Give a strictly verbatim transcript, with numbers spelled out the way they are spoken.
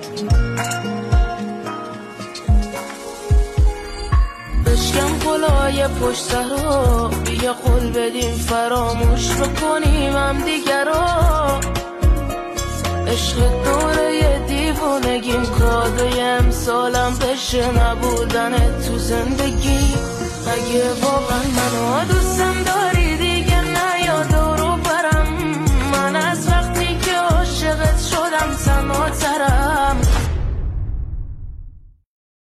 بشکم کلاه پشت سرا، بیا قول بدیم فراموش بکنیم هم دیگر رو. عشق دوره دیوونگیم کادوی امسالم بشه نبودن تو زندگی. اگه واقعا منو دوستم داری